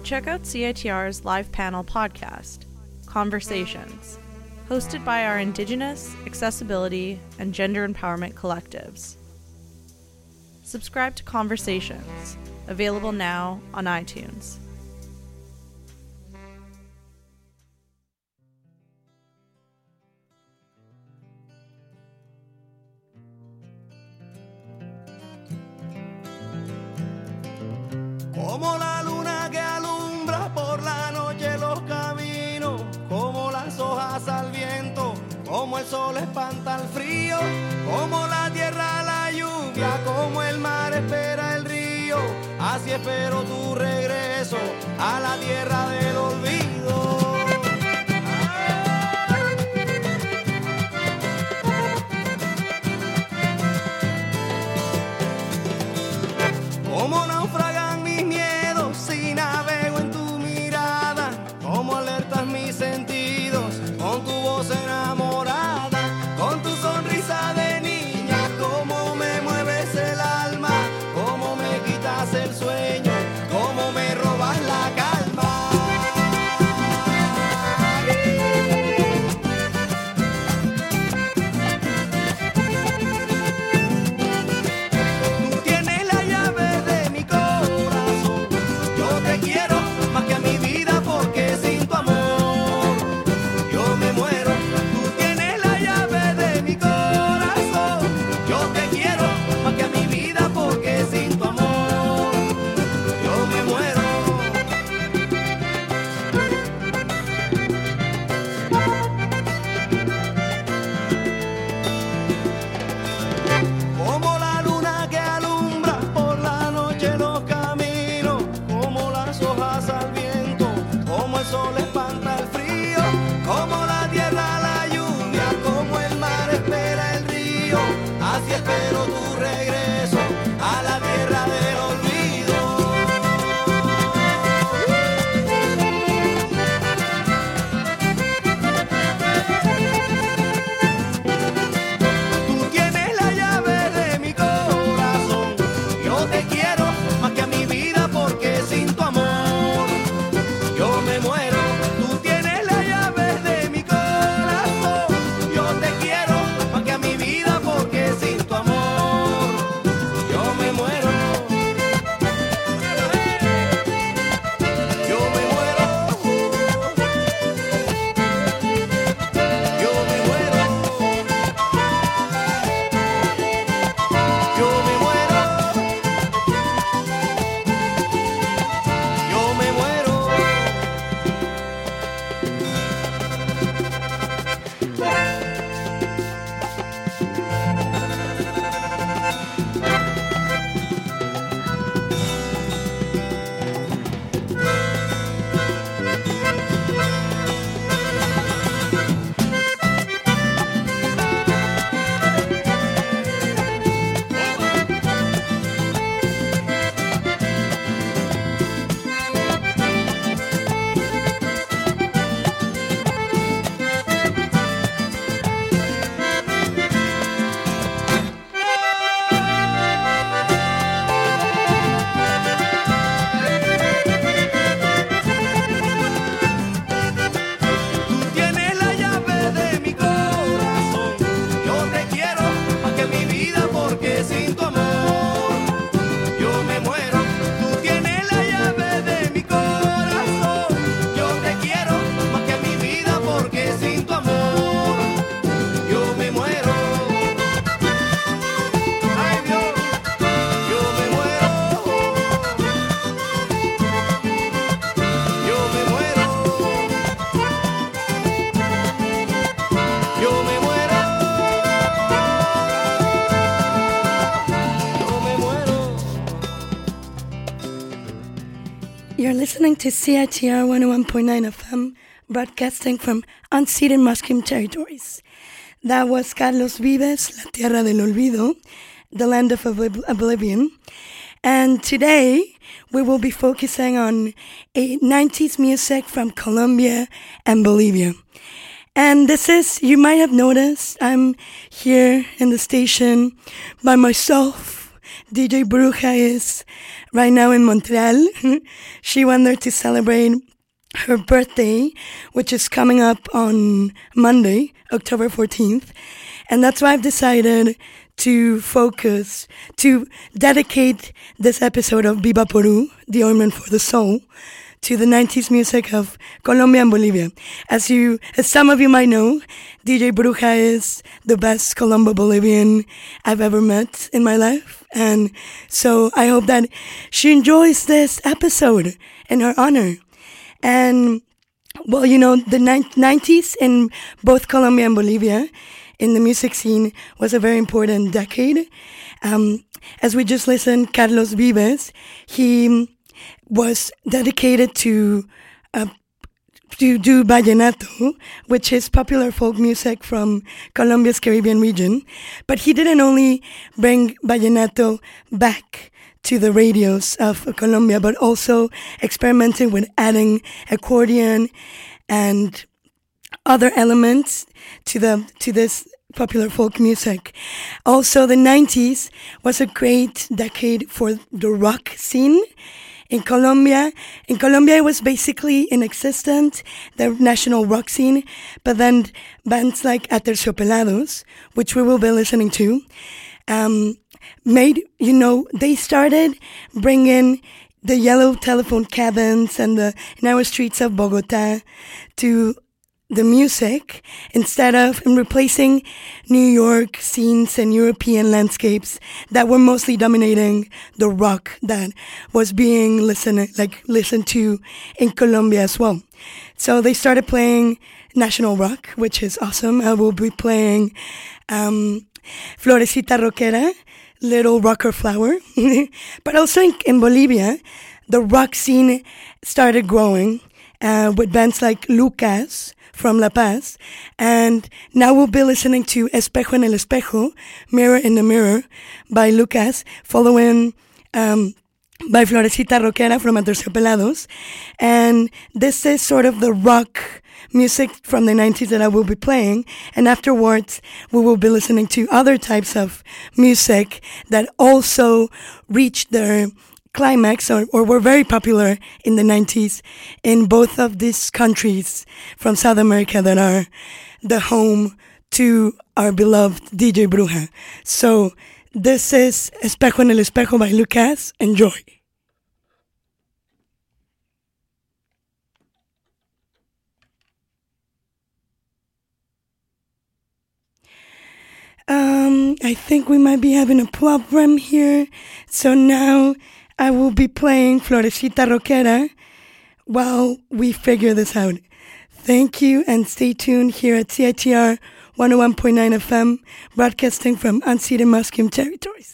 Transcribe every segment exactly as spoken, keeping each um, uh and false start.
check out C I T R's live panel podcast, Conversations, hosted by our Indigenous, accessibility, and gender empowerment collectives. Subscribe to Conversations, available now on iTunes. Como la luna que alumbra por la noche los caminos, como las hojas al viento, como el sol espanta el frío, como la tierra la lluvia, como el mar espera el río, así espero tu regreso a la tierra del olvido. Como naufragan mis miedos si navego en tu mirada, como alertas mis sentidos con tu voz enamorada, con tu sonrisa de niña, como me mueves el alma, como me quitas el sueño, como me robas la calma. You're listening to C I T R one oh one point nine F M, broadcasting from unceded Musqueam territories. That was Carlos Vives, La Tierra del Olvido, the land of Oblib- oblivion. And today, we will be focusing on a nineties music from Colombia and Bolivia. And this is, you might have noticed, I'm here in the station by myself. D J Bruja is right now in Montreal. She went there to celebrate her birthday, which is coming up on Monday, October fourteenth. And that's why I've decided to focus, to dedicate this episode of Viva Peru, the Ointment for the Soul, to the nineties music of Colombia and Bolivia. As you, as some of you might know, D J Bruja is the best Colombo Bolivian I've ever met in my life. And so I hope that she enjoys this episode in her honor. And, well, you know, the nineties in both Colombia and Bolivia in the music scene was a very important decade. Um, as we just listened, Carlos Vives, he was dedicated to uh, to do vallenato, which is popular folk music from Colombia's Caribbean region. But he didn't only bring vallenato back to the radios of Colombia, but also experimented with adding accordion and other elements to the to this popular folk music. Also, the nineties was a great decade for the rock scene in Colombia. In Colombia, it was basically inexistent, the national rock scene, but then bands like Aterciopelados, which we will be listening to, um, made, you know, they started bringing the yellow telephone cabins and the narrow streets of Bogota to the music, instead of and replacing New York scenes and European landscapes that were mostly dominating the rock that was being listened like listened to in Colombia as well. So they started playing national rock, which is awesome. I will be playing um, Florecita Rockera, Little Rocker Flower. But also in, in Bolivia, the rock scene started growing uh, with bands like Lucas from La Paz, and now we'll be listening to Espejo en el Espejo, Mirror in the Mirror, by Lucas, following um, by Florecita Rockera from Aterciopelados. And this is sort of the rock music from the nineties that I will be playing, and afterwards we will be listening to other types of music that also reached their climax or, or were very popular in the nineties in both of these countries from South America that are the home to our beloved D J Bruja. So this is Espejo en el Espejo by Lucas. Enjoy. Um, I think we might be having a problem here. So now I will be playing Florecita Rockera while we figure this out. Thank you, and stay tuned here at C I T R one oh one point nine F M, broadcasting from unceded Musqueam territories.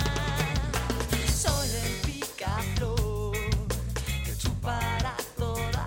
Soy el picaflor que chupará toda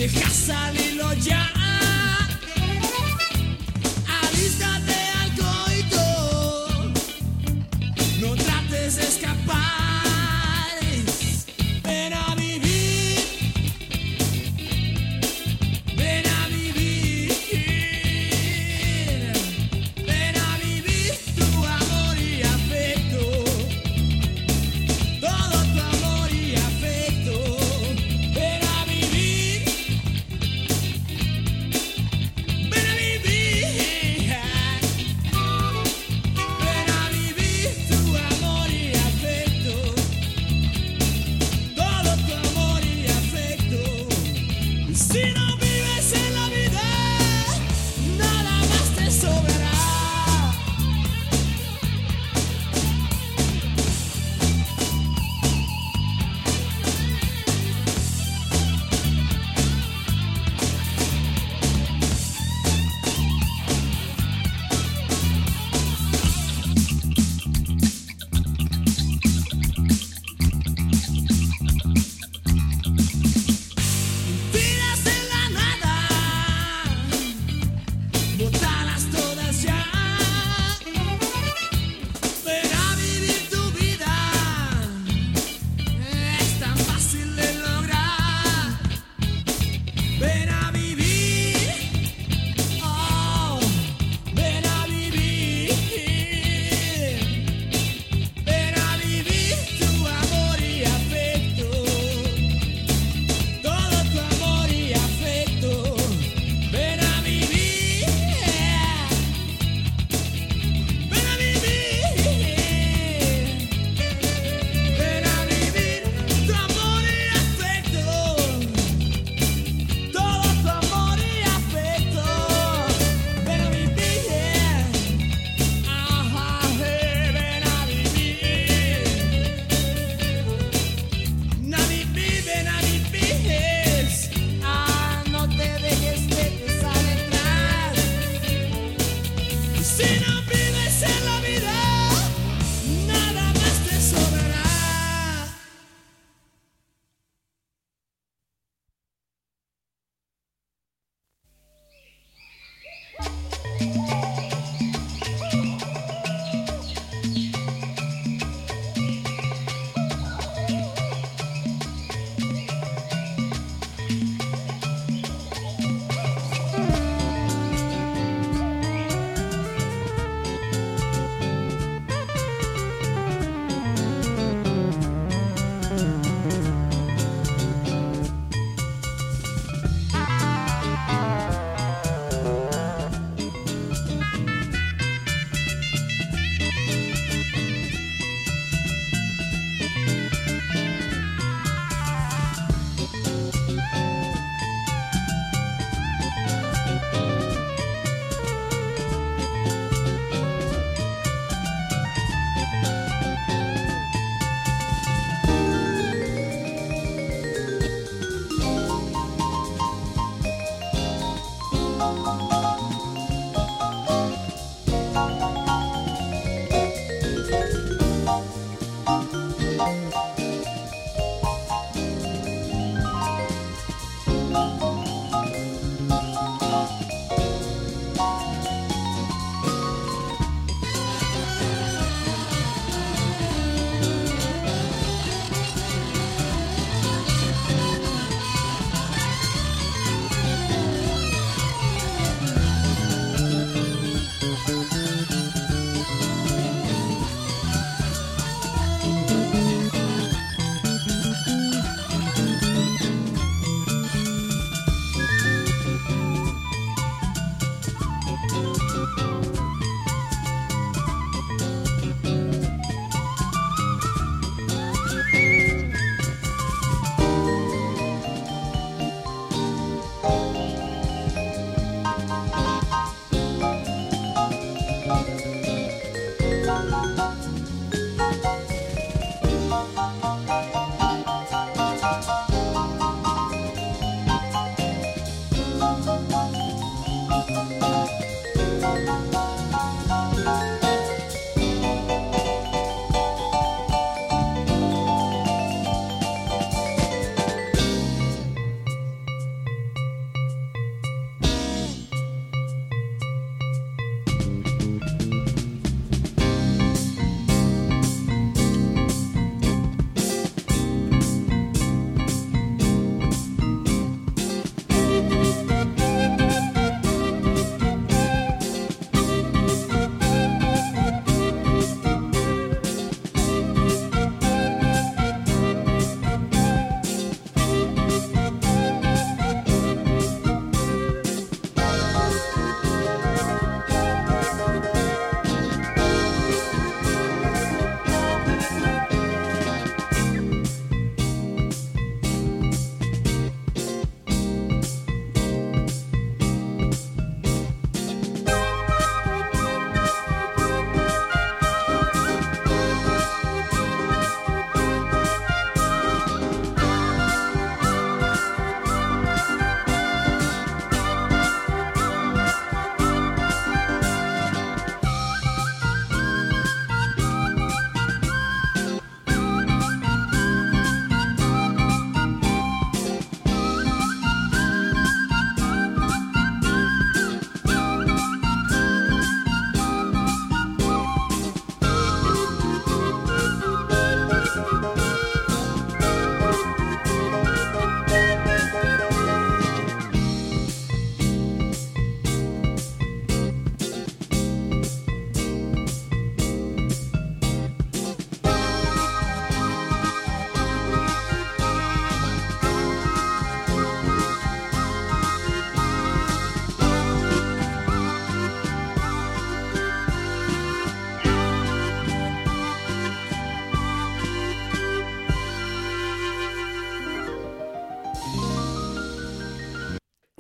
Deja salirlo ya. Alístate al coito. No trates de escapar. Ven a vivir. Ven a vivir. Ven a vivir tu amor y afecto. Todo tu amor y afecto. Ven a vivir. Ven a vivir. Ven a vivir tu amor y afecto. Todo tu amor y afecto. Si no vives en la vida, nada más te sobrará. Tiras en la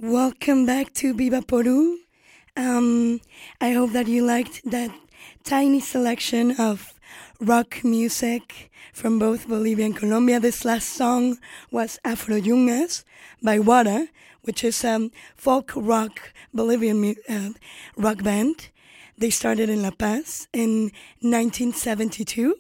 Welcome back to Viva Peru. Um, I hope that you liked that tiny selection of rock music from both Bolivia and Colombia. This last song was Afro Yungas by Wara, which is a folk rock Bolivian uh, rock band. They started in La Paz in nineteen seventy-two,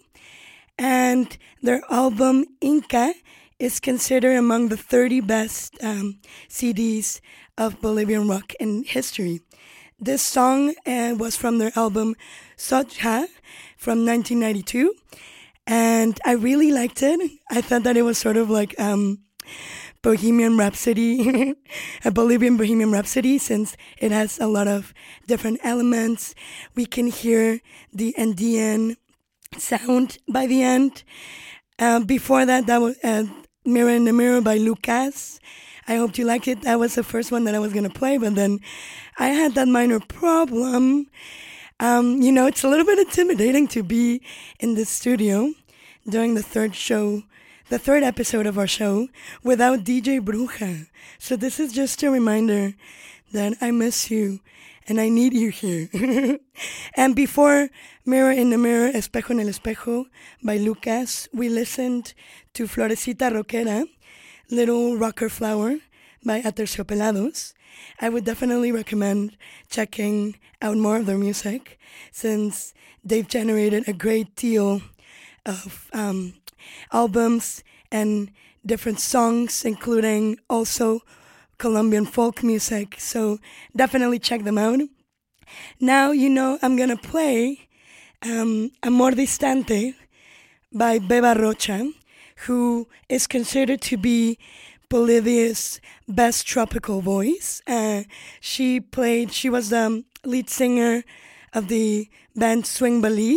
and their album Inca is considered among the thirty best um, C Ds of Bolivian rock in history. This song uh, was from their album Socha from nineteen ninety-two, and I really liked it. I thought that it was sort of like um, Bohemian Rhapsody, a Bolivian Bohemian Rhapsody, since it has a lot of different elements. We can hear the Andean sound by the end. Uh, before that, that was uh, Mirror in the Mirror by Lucas. I hope you like it. That was the first one that I was going to play, but then I had that minor problem. Um, you know, it's a little bit intimidating to be in the studio during the third show, the third episode of our show, without D J Bruja. So this is just a reminder that I miss you and I need you here. And before Mirror in the Mirror, Espejo en el Espejo by Lucas, we listened to Florecita Roquera, Little Rocker Flower by Aterciopelados. I would definitely recommend checking out more of their music, since they've generated a great deal of um, albums and different songs, including also Colombian folk music. So definitely check them out. Now, you know, I'm going to play um, Amor Distante by Beba Rocha, who is considered to be Bolivia's best tropical voice. Uh, she played, she was the lead singer of the band Swing Bali,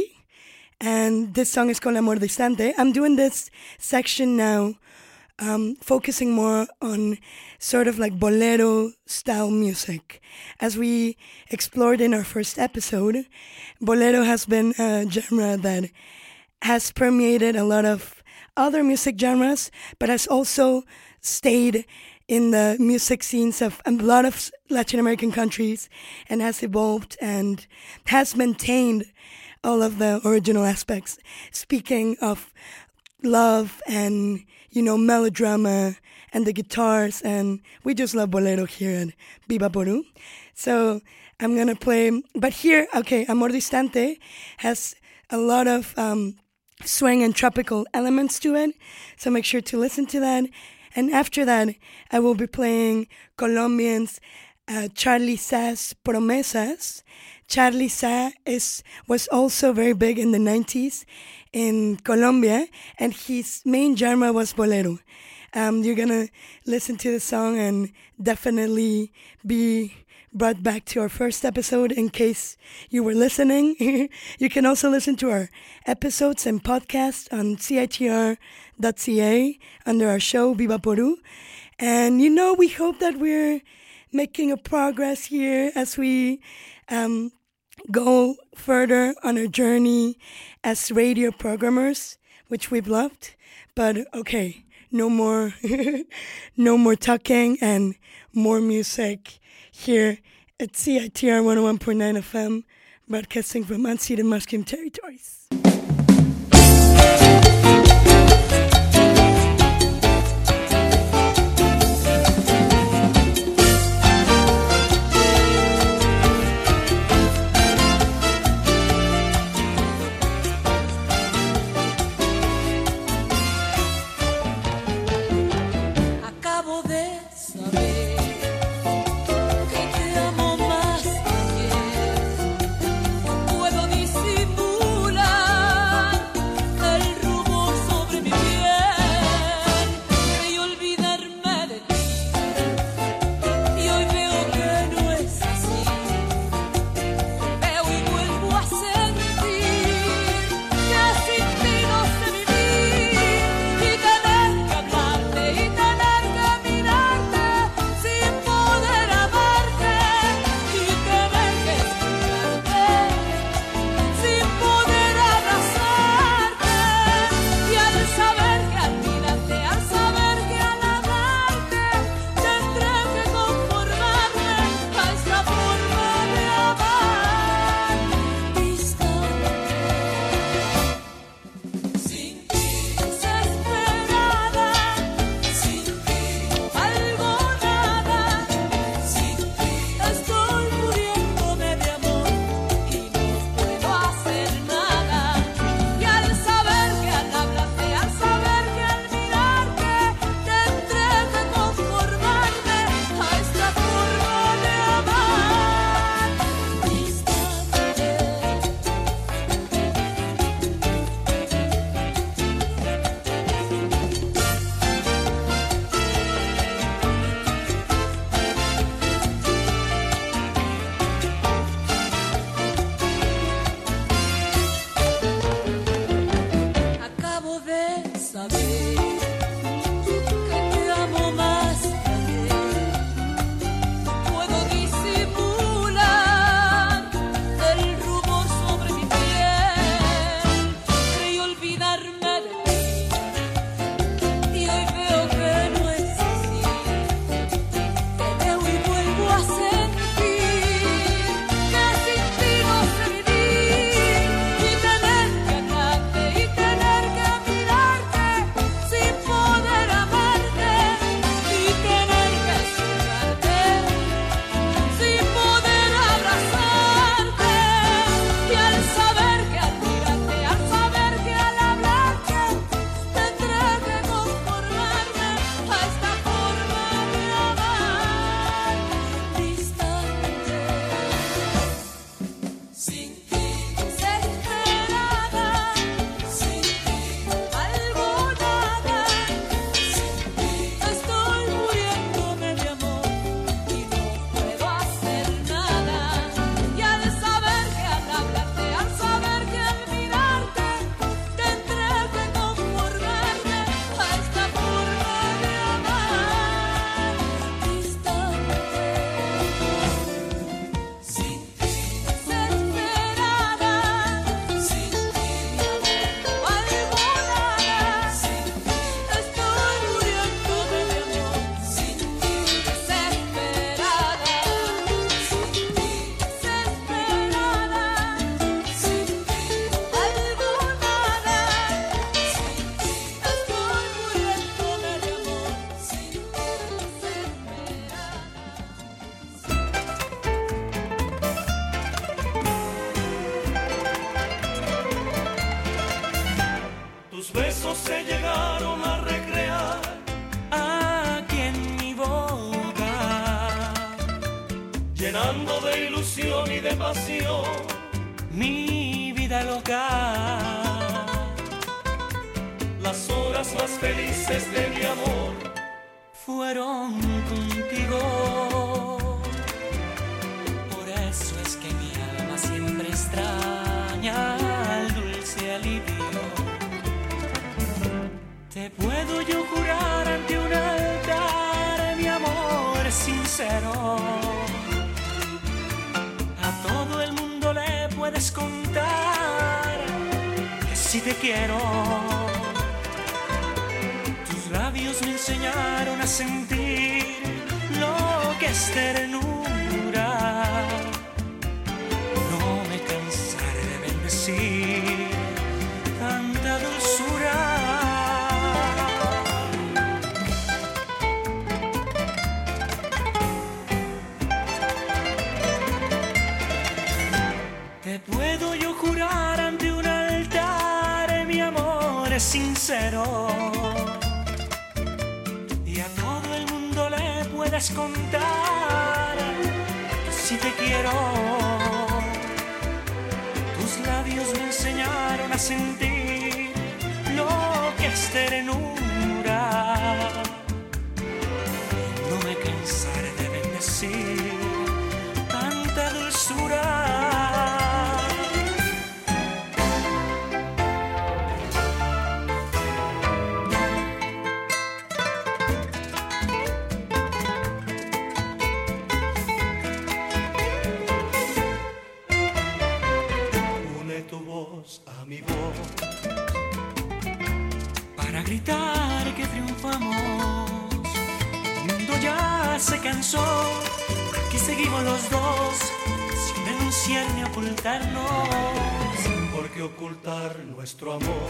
and this song is called Amor Distante. I'm doing this section now, um, focusing more on sort of like bolero style music. As we explored in our first episode, bolero has been a genre that has permeated a lot of other music genres, but has also stayed in the music scenes of a lot of Latin American countries, and has evolved and has maintained all of the original aspects. Speaking of love and, you know, melodrama and the guitars, and we just love bolero here at Viva Peru. So I'm going to play, but here, okay, Amor Distante has a lot of um, swing and tropical elements to it, so make sure to listen to that. And after that, I will be playing Colombians uh, Charly Sa's Promesas. Charly Sa is was also very big in the nineties in Colombia, and his main genre was bolero. Um, you're gonna listen to the song and definitely be brought back to our first episode in case you were listening. You can also listen to our episodes and podcasts on C I T R dot C A under our show Viva Peru. And you know, we hope that we're making a progress here as we um, go further on our journey as radio programmers, which we've loved. But okay, no more, no more talking and more music here at C I T R one oh one point nine F M, broadcasting from unceded Musqueam territories. Puedo disimular el rumor llenando de ilusión y de pasión mi vida loca. Las horas más felices de mi amor fueron contigo. Por eso es que mi alma siempre extraña el dulce alivio. Te puedo yo jurar ante un altar mi amor sincero. A todo el mundo le puedes contar que si te quiero. Tus labios me enseñaron a sentir lo que es ternura. No me cansaré de bendecir tanta dulzura. Te puedo yo jurar ante un altar mi amor es sincero. Y a todo el mundo le puedes contar que si te quiero. Tus labios me enseñaron a sentir lo que es ternura. No me cansaré de bendecir tanta dulzura. A mi voz para gritar que triunfamos. El mundo ya se cansó, aquí seguimos los dos sin renunciar ni ocultarnos. Porque ocultar nuestro amor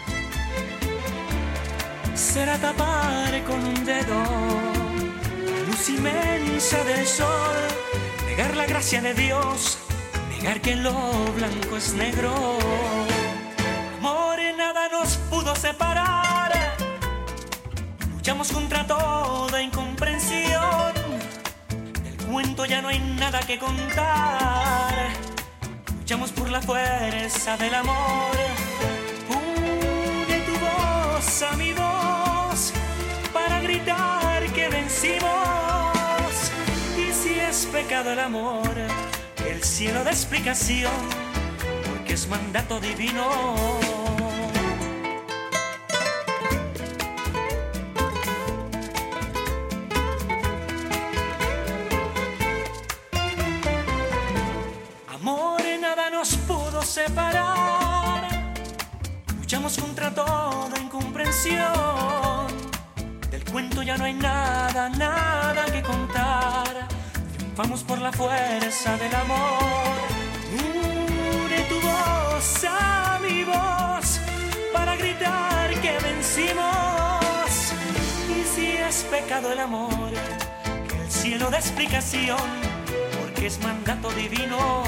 será tapar con un dedo la luz inmensa del sol, negar la gracia de Dios, negar que lo blanco es negro. Amor, nada nos pudo separar. Luchamos contra toda incomprensión. Del cuento ya no hay nada que contar. Luchamos por la fuerza del amor. Une tu voz a mi voz para gritar que vencimos. Y si es pecado el amor, el cielo da explicación, porque es mandato divino. Amor, nada nos pudo separar. Luchamos contra toda incomprensión. Del cuento ya no hay nada, nada que contar. Vamos por la fuerza del amor. Une tu voz a mi voz para gritar que vencimos. Y si es pecado el amor, que el cielo dé explicación, porque es mandato divino.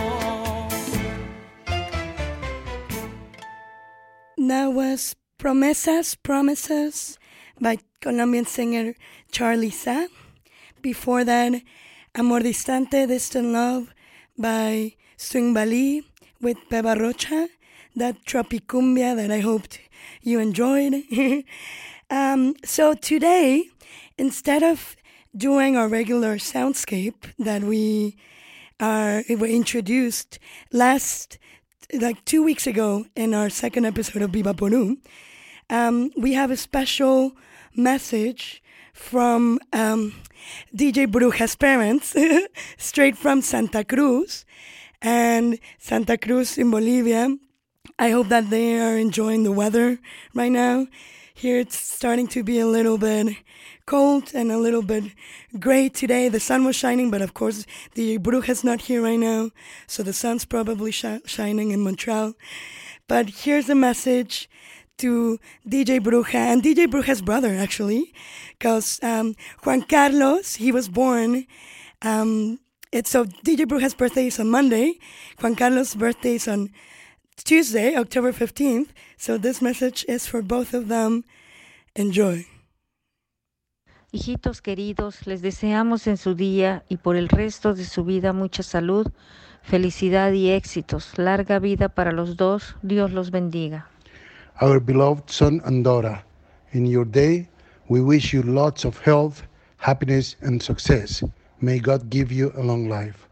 That was Promesas, Promises by Colombian singer Charly Sa. Before that, Amor Distante, Distant Love by Swing Bali with Beba Rocha, that Tropicumbia that I hoped you enjoyed. um, so today, instead of doing our regular soundscape that we are we were introduced last, like two weeks ago in our second episode of Viva Peru, um, we have a special message from um, D J Bruja's parents, straight from Santa Cruz, and Santa Cruz in Bolivia. I hope that they are enjoying the weather right now. Here it's starting to be a little bit cold and a little bit gray today. The sun was shining, but of course the Bruja's not here right now, so the sun's probably sh- shining in Montreal. But here's a message to D J Bruja and D J Bruja's brother, actually, because um, Juan Carlos, he was born. Um, it's so D J Bruja's birthday is on Monday. Juan Carlos' birthday is on Tuesday, October fifteenth. So this message is for both of them. Enjoy. Hijitos queridos, les deseamos en su día y por el resto de su vida mucha salud, felicidad y éxitos. Larga vida para los dos. Dios los bendiga. Our beloved son and daughter, in your day, we wish you lots of health, happiness, and success. May God give you a long life.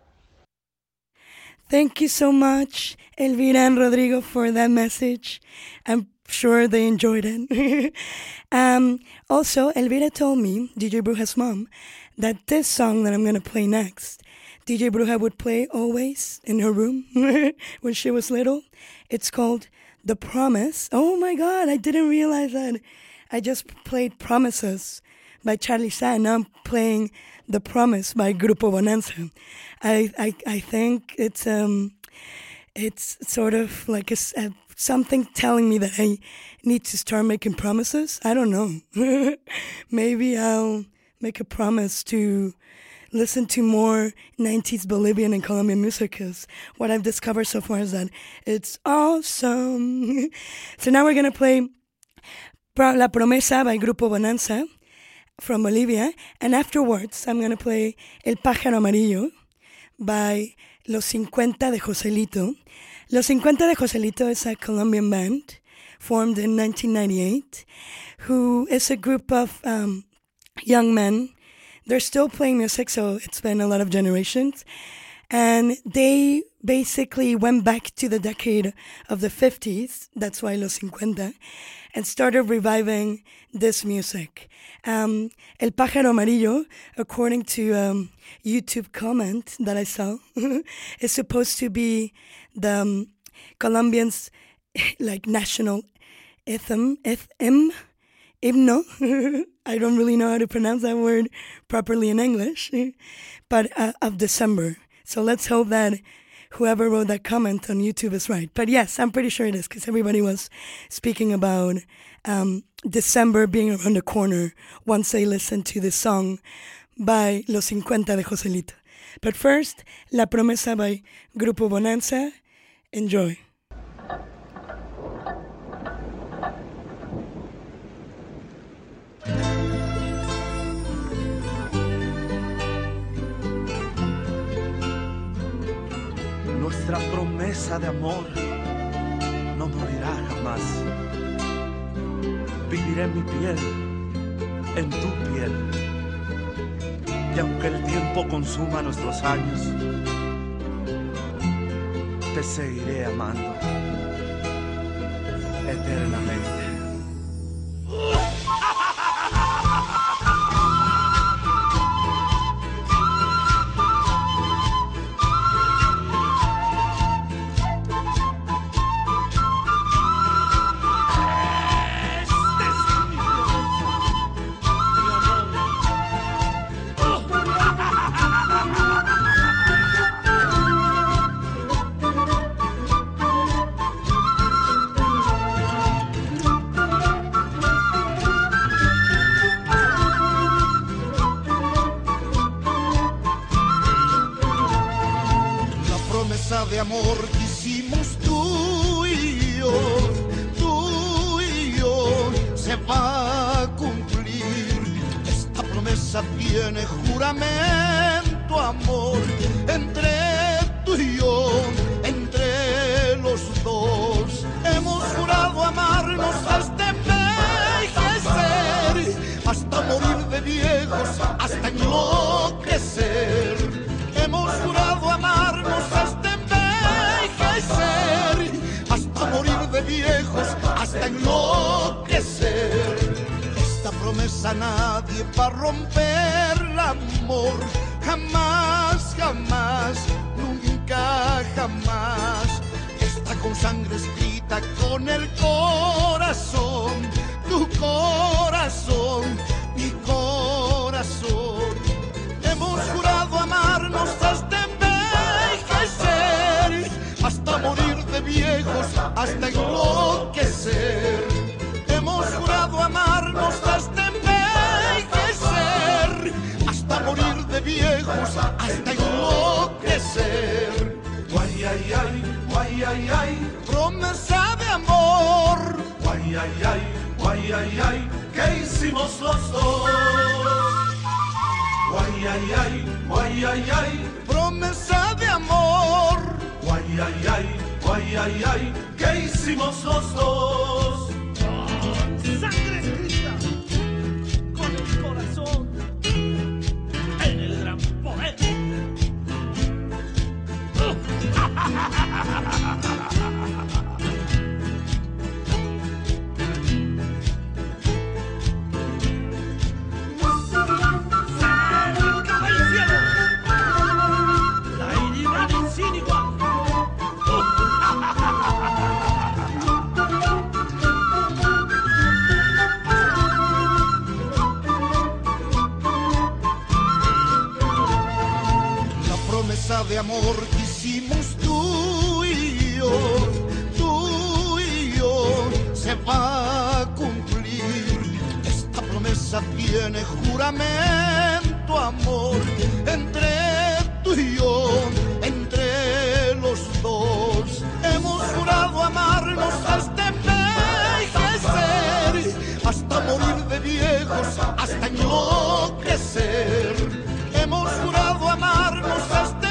Thank you so much, Elvira and Rodrigo, for that message. I'm sure they enjoyed it. um, also, Elvira told me, D J Bruja's mom, that this song that I'm going to play next, D J Bruja would play always in her room when she was little. It's called The Promise. Oh my God, I didn't realize that. I just played Promises by Charly Sa. Now I'm playing The Promise by Grupo Bonanza. I I, I think it's um it's sort of like a, a, something telling me that I need to start making promises. I don't know. Maybe I'll make a promise to listen to more nineties Bolivian and Colombian music, because what I've discovered so far is that it's awesome. So now we're going to play La Promesa by Grupo Bonanza from Bolivia, and afterwards I'm going to play El Pájaro Amarillo by Los cincuenta de Joselito. Los cincuenta de Joselito is a Colombian band formed in nineteen ninety-eight, who is a group of um, young men. They're still playing music, so it's been a lot of generations. And they basically went back to the decade of the fifties, that's why Los cincuenta, and started reviving this music. Um, El Pájaro Amarillo, according to um, YouTube comment that I saw, is supposed to be the um, Colombians' like national anthem, anthem, himno. I don't really know how to pronounce that word properly in English, but uh, of December. So let's hope that whoever wrote that comment on YouTube is right. But yes, I'm pretty sure it is, because everybody was speaking about um, December being around the corner once they listened to the song by Los cincuenta de Joselito. But first, La Promesa by Grupo Bonanza. Enjoy. Nuestra promesa de amor no morirá jamás. Viviré en mi piel, en tu piel. Y aunque el tiempo consuma nuestros años, te seguiré amando eternamente. De amor que hicimos tú y yo, tú y yo, se va a cumplir. Esta promesa tiene juramento, amor, entre tú y yo, entre los dos. Hemos jurado amarnos hasta envejecer, hasta morir de viejos, hasta enloquecer. Hemos jurado amarnos hasta hasta morir de viejos, hasta enloquecer. Esta promesa nadie va a romperla, amor, jamás, jamás, nunca, jamás. Está con sangre escrita, con el corazón, tu corazón, mi corazón. Hemos jurado amarnos hasta envejecer, hasta morir de viejos, hasta enloquecer. Hemos jurado amarnos hasta envejecer, hasta morir de viejos, hasta enloquecer. Guay, ay, ay, guay, ay, ay, promesa de amor. Guay, ay, ay, guay, ay, ay, ¿qué hicimos los dos? Guay, ay, ay, guay, ay, ay. Promesa de amor. Guay, ay, ay, guay, ay, ay. ¿Qué hicimos los dos? Sangre escrita con el corazón en el gran poder. De amor que hicimos tú y yo, tú y yo, se va a cumplir. Esta promesa tiene juramento, amor, entre tú y yo, entre los dos. Hemos jurado amarnos hasta envejecer, hasta morir de viejos, hasta enloquecer. Hemos jurado amarnos hasta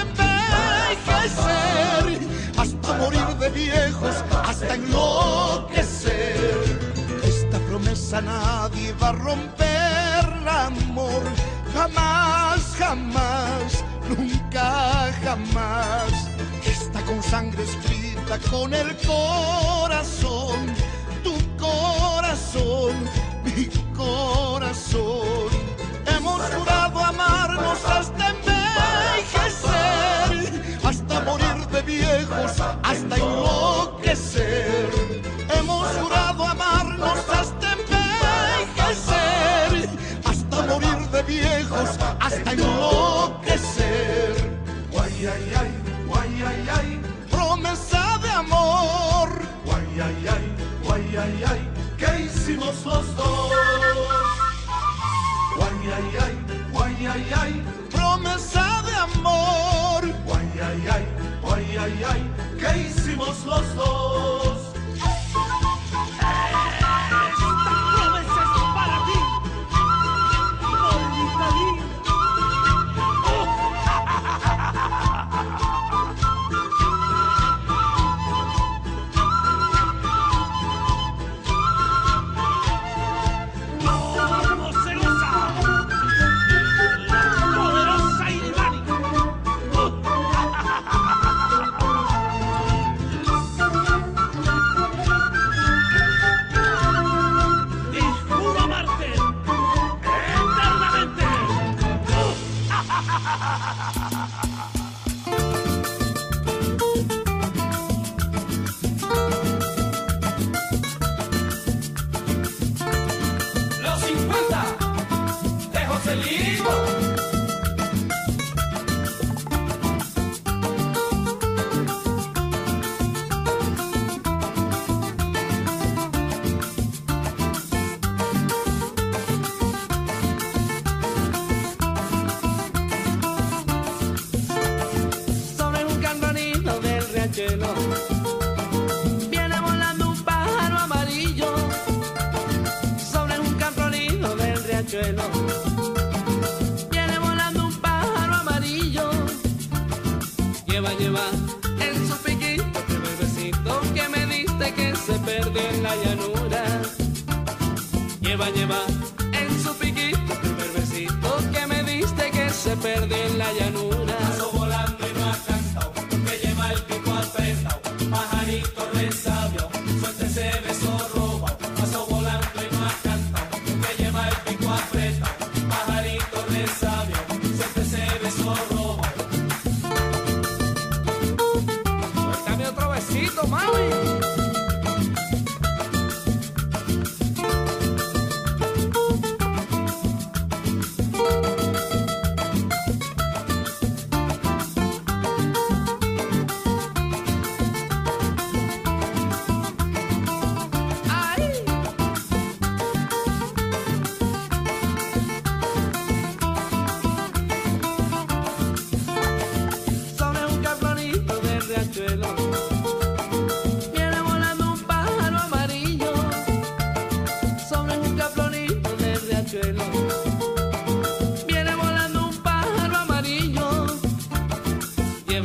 hasta morir de viejos, hasta enloquecer. Esta promesa nadie va a romperla, amor, jamás, jamás, nunca, jamás. Está con sangre escrita, con el corazón, tu corazón, mi corazón. Hemos jurado amarnos hasta envejecer, hasta morir de viejos, hasta enloquecer. Hemos jurado amarnos hasta envejecer, hasta morir de viejos, hasta enloquecer. Guay, ay, ay, guay, ay, ay. Promesa de amor. Guay, ay, ay, guay, ay, ay. ¿Qué hicimos los dos? Guay, ay, ay, guay, ay, ay. Promesa de amor. Guay, ay, ay, guay, ay, ay. ¿Qué hicimos los dos? Esta promesa es para ti, maldita vida. ¿Cómo se goza la poderosa Ilvani? Y juro amarte eternamente. Los cincuenta de Joselito. Sobre un cantonito del riachuelo viene volando un pájaro amarillo. Sobre un cantonito del riachuelo viene volando un pájaro amarillo. Lleva, lleva en su piquito el primer besito que me diste que se perdió en la llanura. Lleva, lleva en su piquito el primer besito que me diste que se perdió en la llanura. Paso volando y no ha cantado, que lleva el pico apretado, pajarito resabio, suelta ese beso robado. Paso volando y no ha cantado, que lleva el pico apretado, pajarito resabio, suelta ese beso robado. Suéltame otro besito, mami.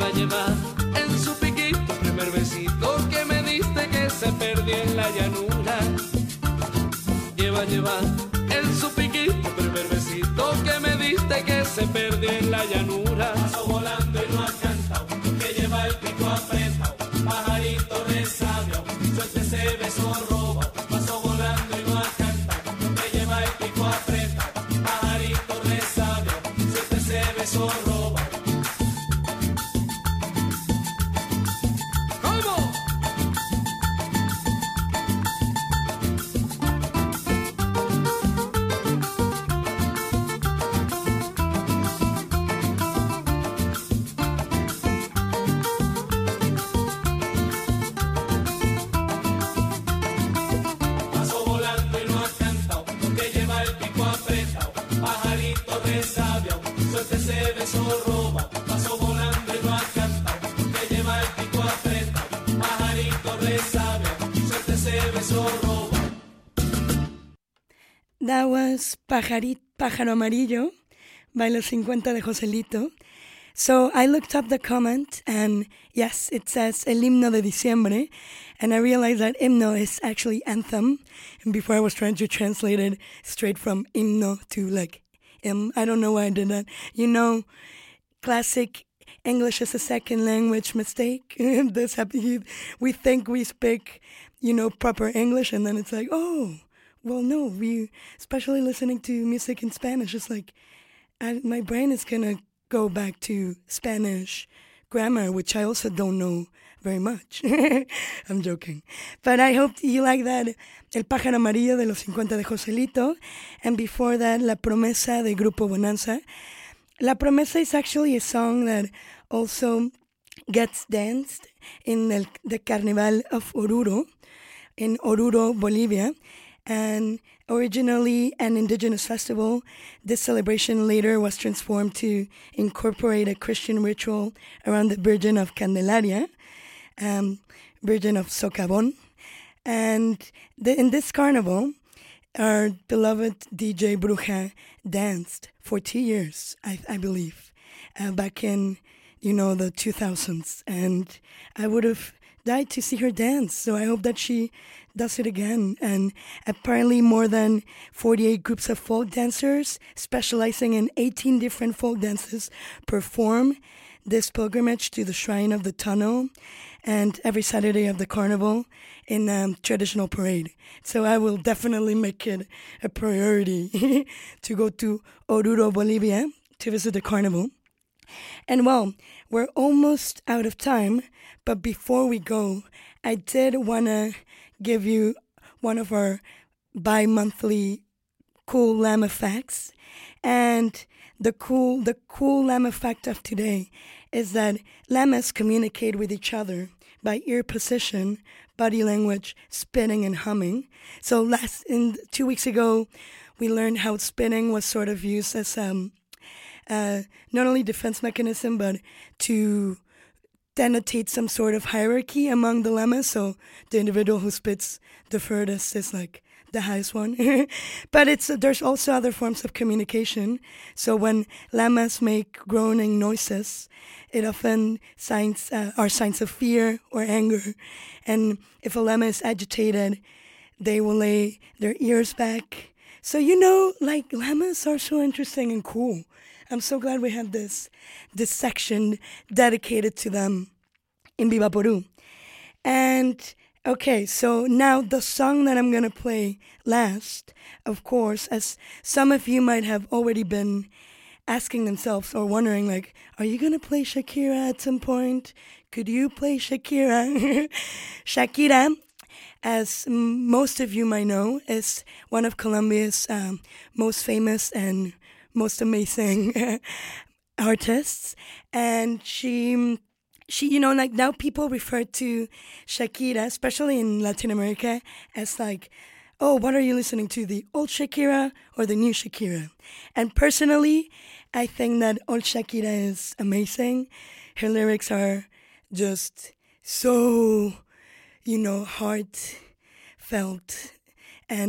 Lleva, lleva en su piquito primer besito que me diste que se perdió en la llanura. Lleva, lleva en su piquito primer besito que me diste que se perdió en la llanura. Paso volando y no has cantado, que lleva el pico apretado, pajarito resabio, suelte ese beso robo. Paso volando y no has cantado, que lleva el pico apretado, pajarito resabio, suelte ese beso robo. That was Pajarito, Pájaro Amarillo by Los cincuenta de Joselito. So I looked up the comment, and yes, it says El Himno de Diciembre, and I realized that himno is actually anthem. And before I was trying to translate it straight from himno to like him. I don't know why I did that. You know, classic English is a second language mistake. This happens. We think we speak, you know, proper English, and then it's like, oh, well, no. We, especially listening to music in Spanish, it's like I, my brain is gonna go back to Spanish grammar, which I also don't know very much. I'm joking. But I hope you like that. El Pájaro Amarillo de Los cincuenta de Joselito. And before that, La Promesa de Grupo Bonanza. La Promesa is actually a song that also gets danced in el, the Carnival of Oruro, in Oruro, Bolivia. And originally an indigenous festival, this celebration later was transformed to incorporate a Christian ritual around the Virgin of Candelaria, um, Virgin of Socavón. And the, in this carnival, our beloved D J Bruja danced for two years, I, I believe, uh, back in, you know, the two thousands. And I would have died to see her dance, so I hope that she does it again. And apparently more than forty-eight groups of folk dancers specializing in eighteen different folk dances perform this pilgrimage to the Shrine of the Tunnel and every Saturday of the carnival in um, traditional parade. So I will definitely make it a priority to go to Oruro, Bolivia to visit the carnival. And well, we're almost out of time, but before we go, I did want to give you one of our bi-monthly cool lamb facts. And the cool the cool lamb fact of today is that llamas communicate with each other by ear position, body language, spinning, and humming. So last in two weeks ago, we learned how spinning was sort of used as um uh, not only defense mechanism, but to denotate some sort of hierarchy among the llamas. So the individual who spits the furthest is like the highest one. But it's there's also other forms of communication. So when llamas make groaning noises, it often signs uh, are signs of fear or anger. And if a llama is agitated, they will lay their ears back. So, you know, like, llamas are so interesting and cool. I'm so glad we have this this section dedicated to them in Viva Peru. And, okay, so now the song that I'm going to play last, of course, as some of you might have already been asking themselves or wondering, like, are you going to play Shakira at some point? Could you play Shakira? Shakira, as most of you might know, is one of Colombia's um, most famous and most amazing artists. And she, she, you know, like now people refer to Shakira, especially in Latin America, as like, oh, what are you listening to, the old Shakira or the new Shakira? And personally, I think that old Shakira is amazing. Her lyrics are just so, you know, heartfelt and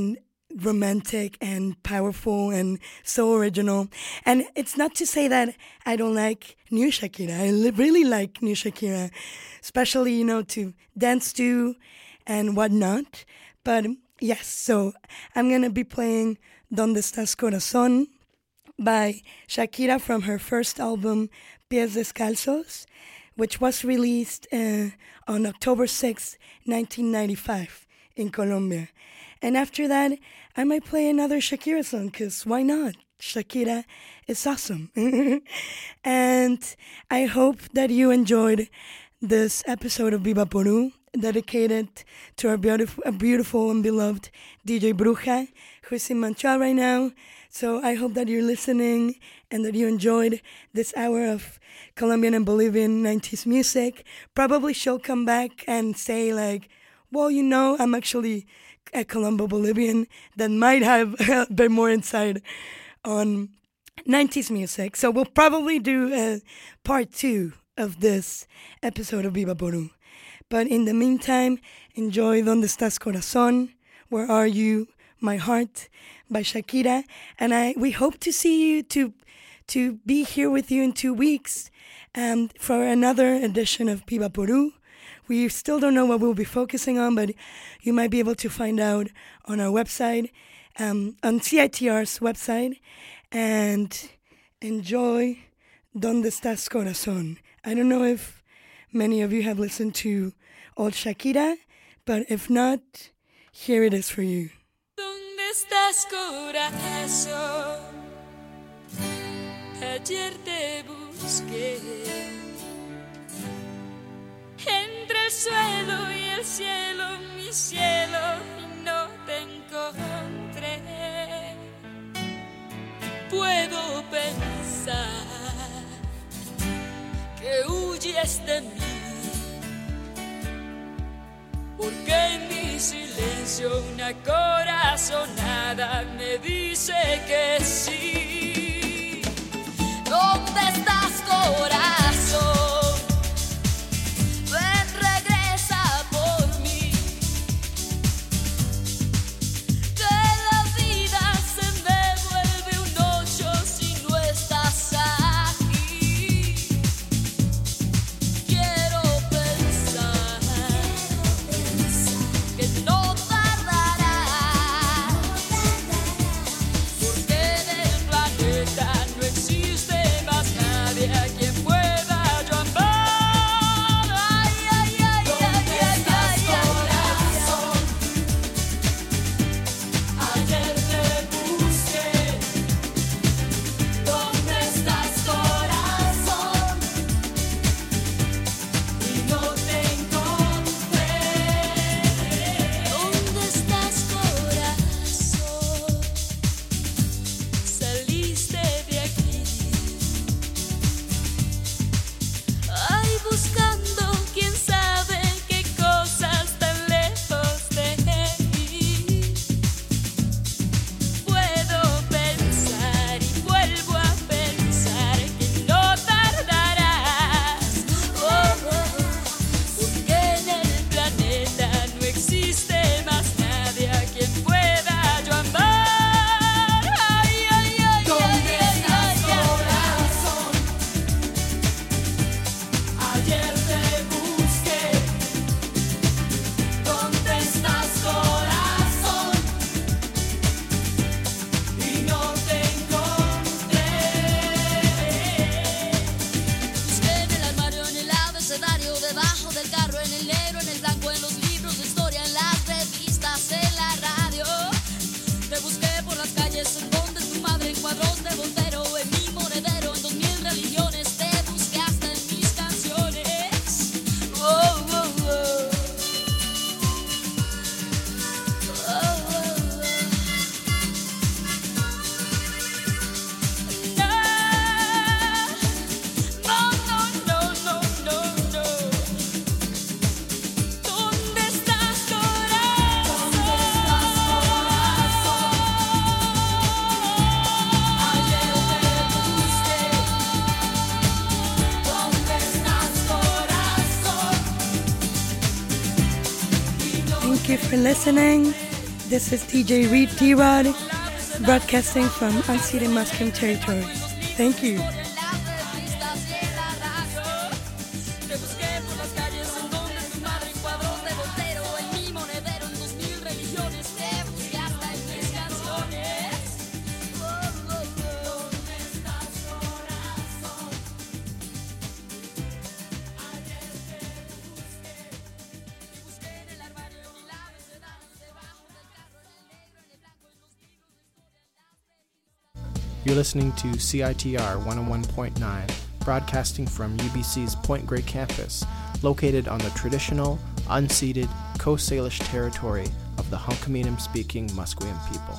romantic and powerful and so original. And it's not to say that I don't like new Shakira. I li- really like new Shakira, especially, you know, to dance to and whatnot. But yes, so I'm going to be playing Donde Estás Corazón by Shakira from her first album, Pies Descalzos, which was released uh, on October sixth, nineteen ninety-five in Colombia. And after that, I might play another Shakira song, because why not? Shakira is awesome. And I hope that you enjoyed this episode of Viva Porú, dedicated to our beautiful, uh, beautiful and beloved D J Bruja, who's in Montreal right now. So I hope that you're listening and that you enjoyed this hour of Colombian and Bolivian nineties music. Probably she'll come back and say like, well, you know, I'm actually a Colombo Bolivian that might have a bit more insight on nineties music. So we'll probably do a part two of this episode of Viva Porú. But in the meantime, enjoy Donde Estás Corazón, Where Are You, My Heart, by Shakira. And I we hope to see you, to to be here with you in two weeks um, for another edition of Viva Porú. We still don't know what we'll be focusing on, but you might be able to find out on our website, um, on C I T R's website. And enjoy Donde Estás Corazón. I don't know if many of you have listened to old Shakira, but if not, here it is for you. ¿Dónde estás, corazón? Ayer te busqué entre el suelo y el cielo, mi cielo, y no te encontré. Puedo pensar que huyes de mí, porque en mi silencio una corazonada me dice que sí. ¿Dónde estás, corazón? Ven, regresa por mí. Que la vida se me vuelve un ocho si no estás aquí. Quiero pensar que no tardarás, porque en el planeta no existe más nadie a quien pueda yo amar. Ay, ay, ay, ay, ay, ay, corazón. Ayer te busqué. ¿Dónde estás, corazón? Y no te encontré. ¿Dónde estás, corazón? Saliste de aquí. Ay, buscando quién sabe qué cosas tan lejos de mí. Puedo pensar y vuelvo a pensar que no tardarás. Oh, oh, porque en el planeta no existe más nadie a quien pueda yo amar. Ay, ay, ay, ¿dónde estás, corazón? Ayer te busqué. ¿Dónde estás, corazón? Y no te encontré. Busqué en el armario, en el abecedario, debajo del carro, en el negro, en el blanco, en los libros de historia, en las revistas, en la radio. Te busqué por las calles, en donde tu madre, en cuadros de Voltero, en mi monedero, en dos mil religiones. Te busqué hasta en mis canciones. Oh, oh, oh. Oh, oh, oh. No, no, no, no, no, no. ¿Dónde estás, corazón? ¿Dónde estás, corazón? Ayer te busqué. ¿Dónde estás, corazón? Y no Thank you for listening. This is D J Reed T-Rod, broadcasting from unceded Musqueam territory. Thank you. You're listening to C I T R one oh one point nine, broadcasting from U B C's Point Grey campus, located on the traditional, unceded Coast Salish territory of the Hunkaminam-speaking Musqueam people.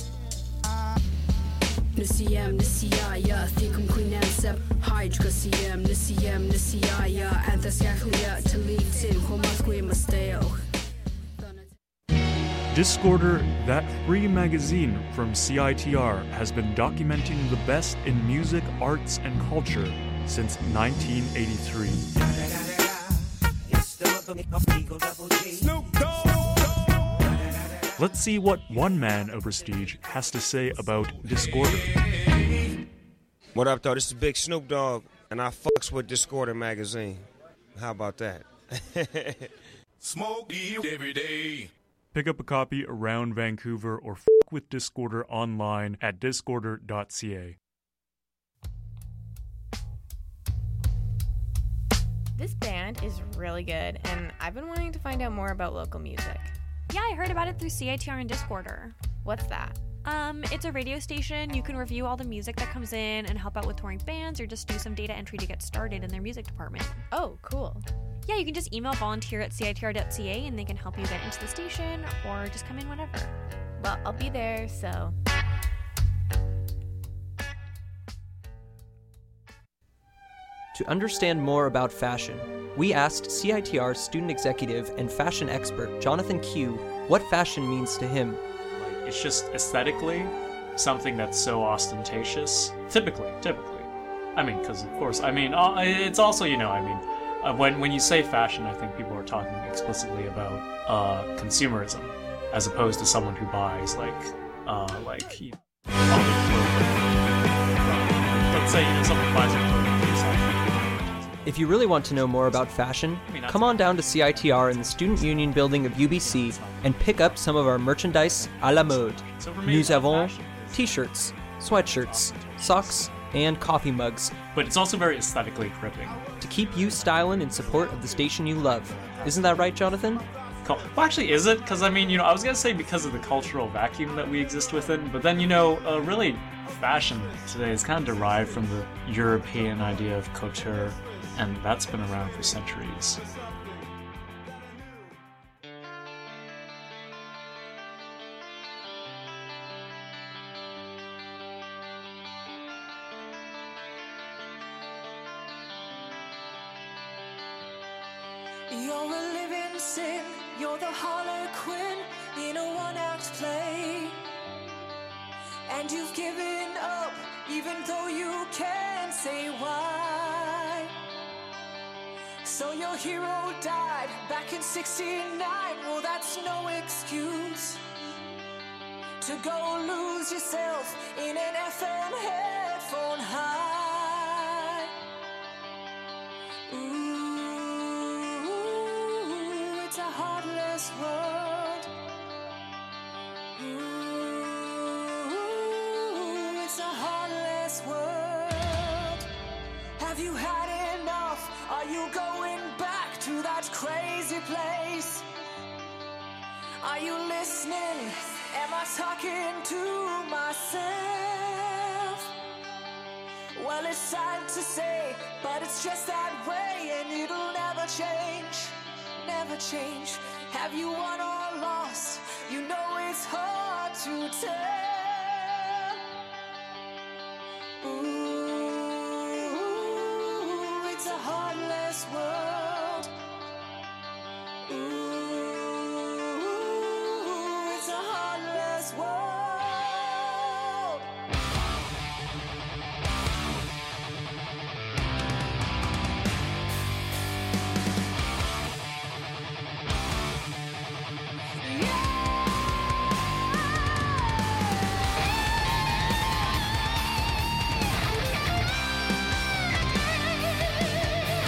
Nisiyam nisiyaya thikum quinamsep hydrocasiam nisiyam nisiyaya anthasyahuya talitin homasquimasteo. Discorder, that free magazine from C I T R, has been documenting the best in music, arts, and culture since nineteen eighty-three. Let's see what one man of prestige has to say about Discorder. What up, though? This is Big Snoop Dogg, and I fucks with Discorder magazine. How about that? Smoke weed every day. Pick up a copy around Vancouver or f*** with Discorder online at discorder dot c a. This band is really good, and I've been wanting to find out more about local music. Yeah, I heard about it through C I T R and Discorder. What's that? Um, it's a radio station. You can review all the music that comes in and help out with touring bands or just do some data entry to get started in their music department. Oh, cool. Yeah, you can just email volunteer at C I T R dot C A and they can help you get into the station or just come in whenever. Well, I'll be there, so... To understand more about fashion, we asked C I T R student executive and fashion expert Jonathan Q what fashion means to him. Like, it's just aesthetically something that's so ostentatious. Typically, typically. I mean, because of course, I mean, uh, it's also, you know, I mean, uh, when when you say fashion, I think people are talking explicitly about uh, consumerism, as opposed to someone who buys like, uh, like, you know, all the clothing. Let's say, you know, someone buys a clothing piece. If you really want to know more about fashion, come on down to C I T R in the Student Union building of U B C and pick up some of our merchandise à la mode. Nous avons t-shirts, sweatshirts, socks, and coffee mugs. But it's also very aesthetically gripping. To keep you styling in support of the station you love. Isn't that right, Jonathan? Well, actually, is it? Because, I mean, you know, I was going to say because of the cultural vacuum that we exist within, but then, you know, uh, really, fashion today is kind of derived from the European idea of couture, and that's been around for centuries. You're a living sin, you're the harlequin in a one-act play. And you've given up, even though you can't say why. So your hero died back in sixty-nine, well that's no excuse to go lose yourself in an F M headphone high. Ooh, it's a heartless world. Ooh, it's a heartless world. Have you had enough? Are you going back to that crazy place? Are you listening? Am I talking to myself? Well, it's sad to say, but it's just that way, and it'll never change, never change. Have you won or lost? You know it's hard to tell. Ooh, it's a heartless world.